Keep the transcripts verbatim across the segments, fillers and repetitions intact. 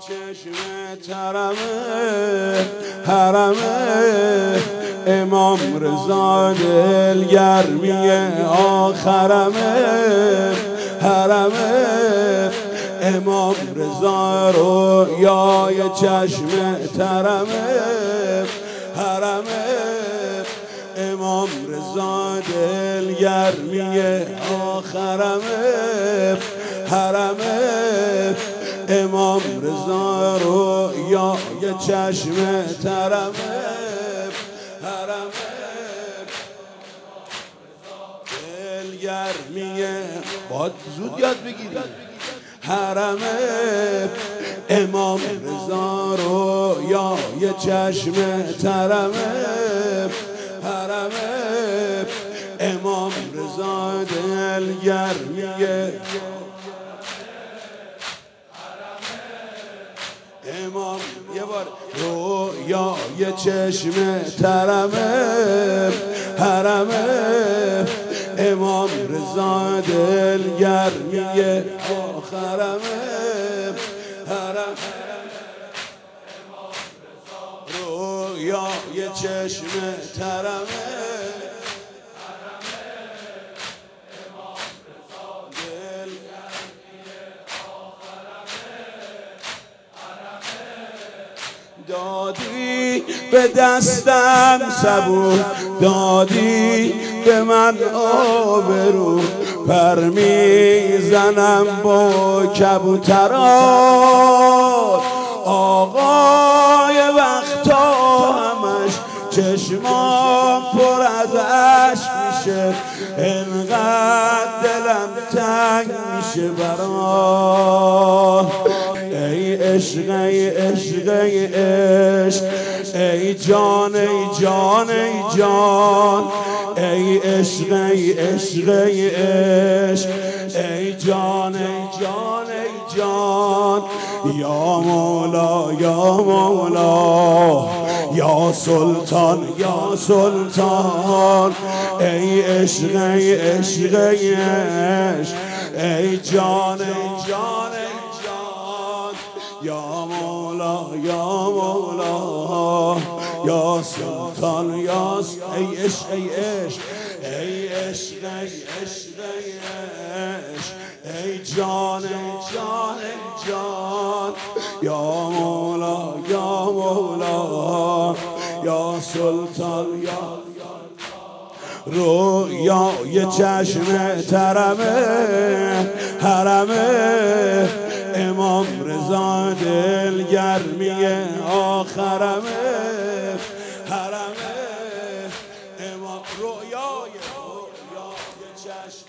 چشم ترمه حرمه امام رضا دلگرمی آخرمه حرمه امام رضا رویای چشم ترمه حرمه امام رضا دلگرمی آخرمه حرمه امام رضا رویای چشم ترمه حرمه دلگرمی باید زود یاد بگیری حرمه امام رضا رویای چشم ترمه حرمه امام رضا دلگرمی امام یه بار رویای چشم ترمه حرمه امام رضا دلگرمی آخرمه حرمه رویای چشم ترمه دادی به دستم صبور دادی به من آبرو پر میزنم با کبوتران آقای وقتا همش چشمام پر از عشق میشه انقدر دلم تنگ میشه برات ای عشق ای عشق ای عشق ای جان ای جان ای جان ای عشق ای عشق ای عشق ای جان ای جان ای جان یا مولا یا مولا یا سلطان یا سلطان ای عشق ای عشق ای عشق ای جان ای جان ای جان یا مولا یا مولا یا سلطان یا ای عشق ای عشق ای عشق ای عشق ای عشق ای جان ای جان ای جان یا مولا یا مولا یا سلطان یا رویای چشم ترمه حرمه امام رضا دلگرمی آخرمه حرمه امام رویای رویای چشم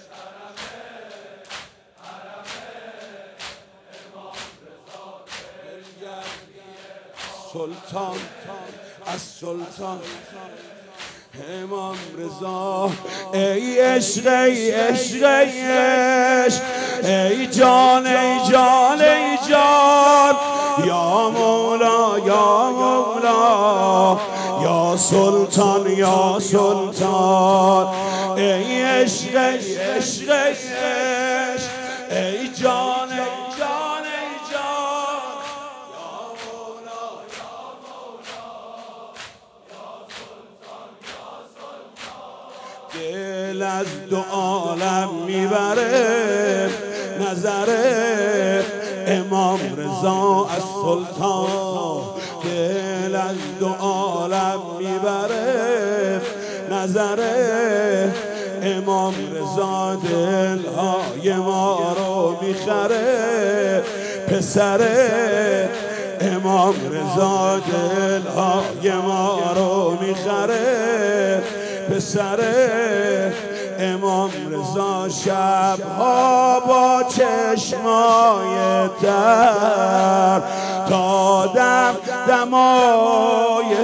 سلطان از سلطان امام رضا ای عشق ای عشق ای عشق ای جان ای جان ای جان یا مولا یا مولا یا سلطان یا سلطان ای عشق ای عشق ای عشق ای جان ای جان ای جان یا مولا یا مولا یا سلطان یا سلطان دل از دو عالم میبره نظره امام رضا از سلطان دل از دو عالم میبره نظره امام رضا دلهای ما رو میخره پسره امام رضا دلهای ما رو میخره پسره امام رضا شبها با چشمای تر تا دم دمای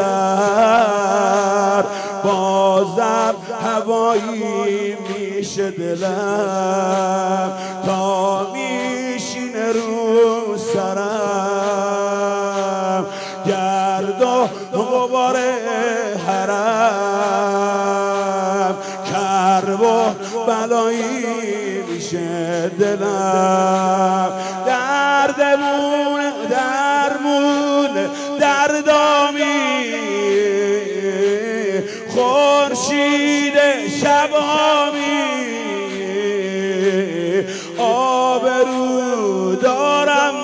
سر بازم هوایی میشه دلم تا میشینه رو سرم گرد و غبار حرم کرب و بلایی میشه دلم. دردمون درمون دردامی خورشید شبامی آبرو دارم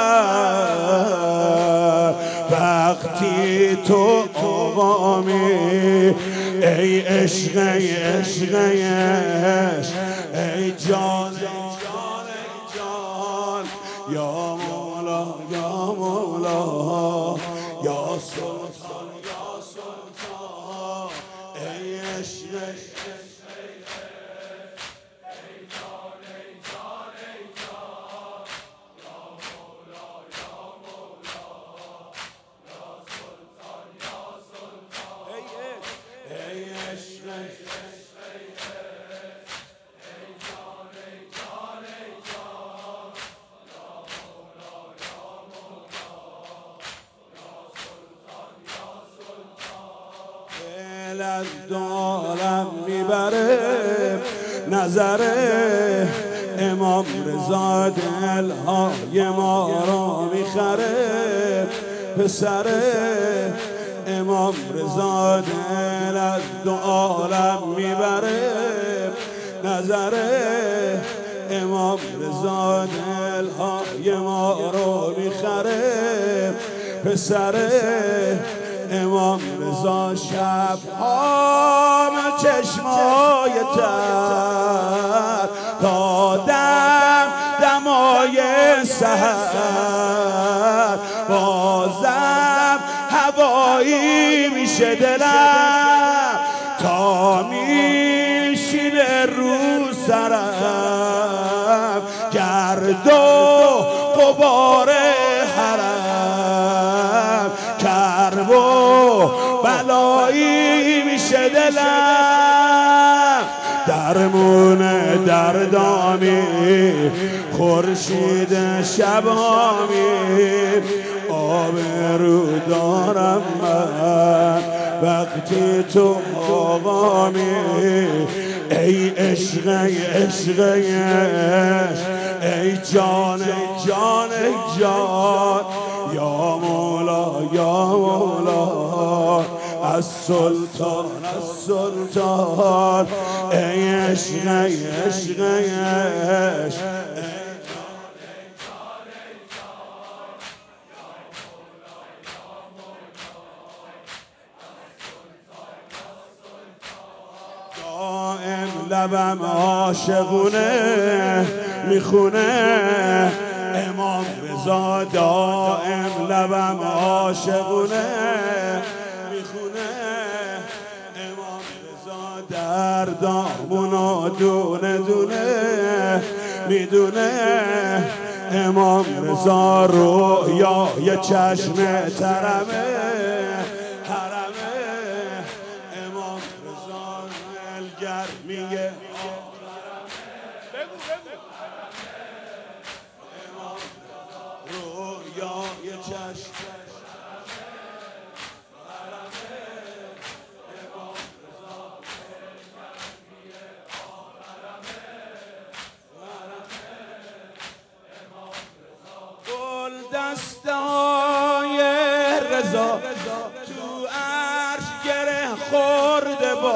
من وقتی تو آوامی. ای عشق ای عشق ای عشق ای جان ای جان ای جان یا مولا یا مولا یا سلطان یا سلطان ای عشق ای عشق ای جان ای جان ای جان یا مولا یا مولا یا سلطان یا سلطان ای عشق ای جان ای جان ای جان یا مولا یا مولا یا سلطان یا سلطان. دل از دارم میبره نظر امام رضا دلهای ما را میخره. پسر امام رضا دل از دو عالم میبره نظر امام رضا دلهای ما رو میخره. پسر امام رضا شبها من چشمای تر تا دم دمای سحر بازم هوایی میشه دلم تا میشینه رو سرم گرد و غبار حرم کرب و بلایی میشه دلم. درمون دردامی خورشید شبامی آبرو دارم من وقتی تو آقامی. ای عشق ای عشق ای عشق ای جان ای جان ای جان یا مولا یا مولا از سلطان از سلطان ای عشق ای عشق ای عشق لبم عاشقونه میخونه امام رضا دائم لبم عاشقونه میخونه امام رضا دردامونو دونه دونه میدونه امام رضا رویای چشم ترمه گرمیه بگو بگو رویای چشم گل دسته های رضا تو عرش گره خورده با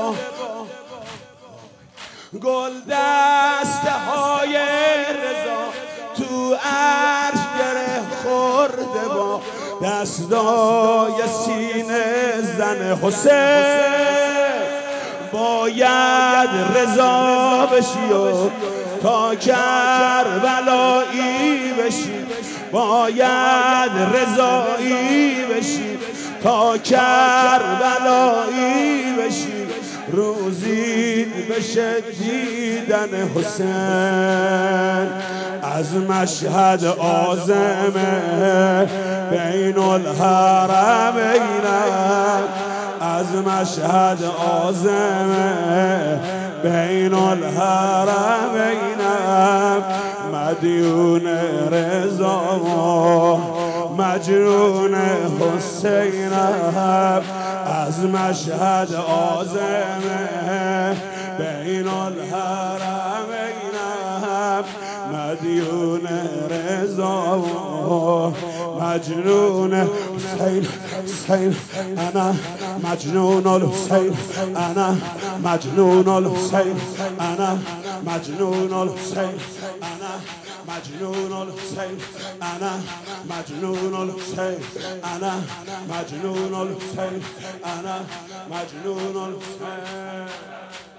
گل دسته های رضا تو عرش گره خورده با دستای سینه زن حسین. باید رضا بشی و تا کربلایی بشی باید رضایی بشی تا کربلایی بشی روزی بشه دیدن حسین از مشهد عازمه بین الحرمین از مشهد عازمه بین الحرمین مدیون رضا مجنون حسینم از مشهد عازمه بین مدیون رضا مجنون حسین حسین انا مجنون الحسین انا مجنون الحسین انا مجنون الحسین انا مجنون الحسین انا مجنون الحسین انا مجنون الحسین انا مجنون الحسین